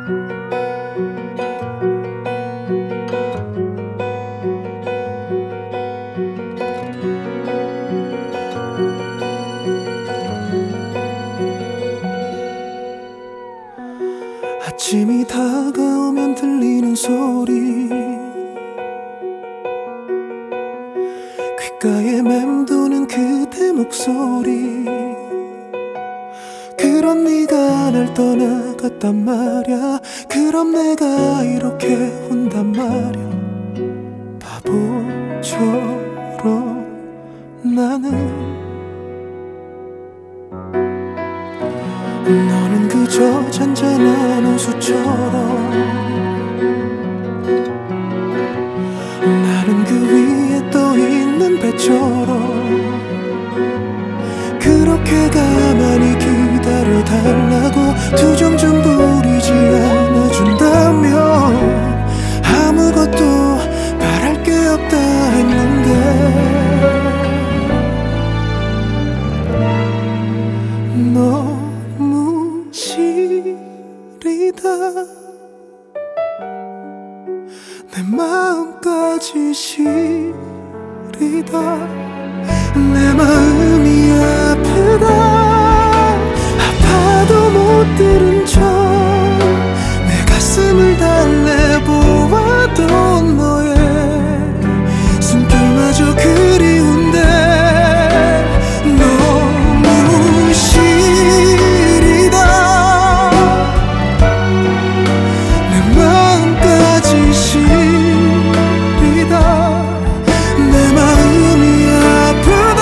아침이 다가오면 들리는 소리, 귓가에 맴도는 그대 목소리. 그럼 네가 날 떠나갔단 말야. 그럼 내가 이렇게 운단 말야. 바보처럼 나는, 너는 그저 잔잔한 호수처럼, 나는 그 위에 떠있는 배처럼. 그렇게 가만히 기다려달라고 투정 좀 부리지 않아준다면 아무것도 바랄 게 없다 했는데, 너무 시리다. 내 마음까지 시리다. 내 마음이 아프다. 아파도 못 들은 척 내 가슴을 달래보아도 너의 숨결마저 그리운데, 너무 시리다. 내 마음까지 시리다. 내 마음이 아프다.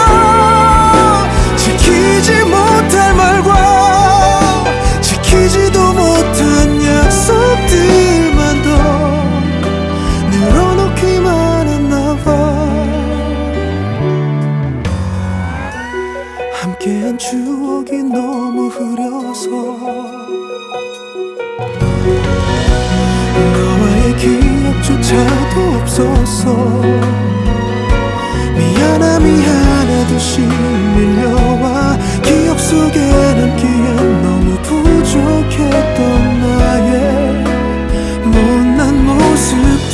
지키지 못할 말과 지키지도 못한 약속들만 더 늘어놓기만 했나봐. 함께한 추억이 너무 흐려서 너와의 기억조차도 없었어. 미안하듯이 밀려와 기억 속에 남기엔 너무 부족했던 나의 못난 모습들.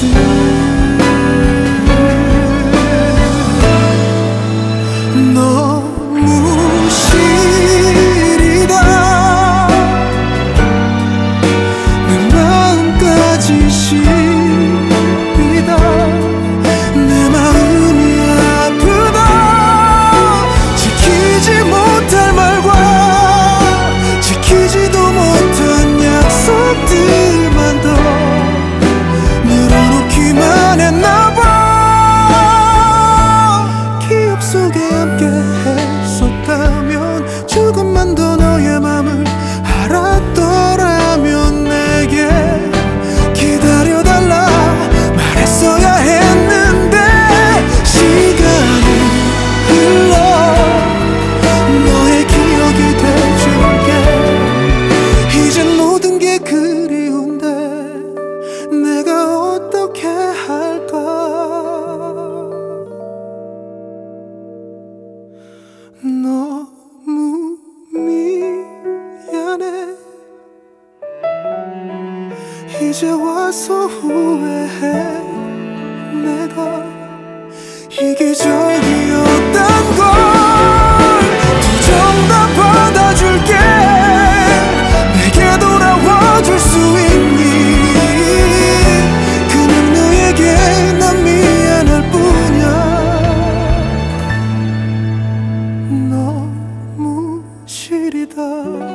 너무 시리다. 내 마음까지 시리다. 내 마음이 아프다. 지키지 못할 말과 지키지도 못한 약속들만 더 늘어놓기만 했나봐. 기억 속에 함께 했었다면, 조금만 더 너의 맘을 알았더라면 내게 기다려달라 말했어야 했는데. 시간이 흘러 너의 기억이 돼줄게. 이젠 모든 게 그리운데 내가 어떻게 할까. 너무 미안해. 이제 와서 후회해. 내가 이기적이었단 걸 투정 다 받아줄게. 내게 돌아와줄 수 있니. 그냥 너에게 난 미안할 뿐이야. 너무 시리다.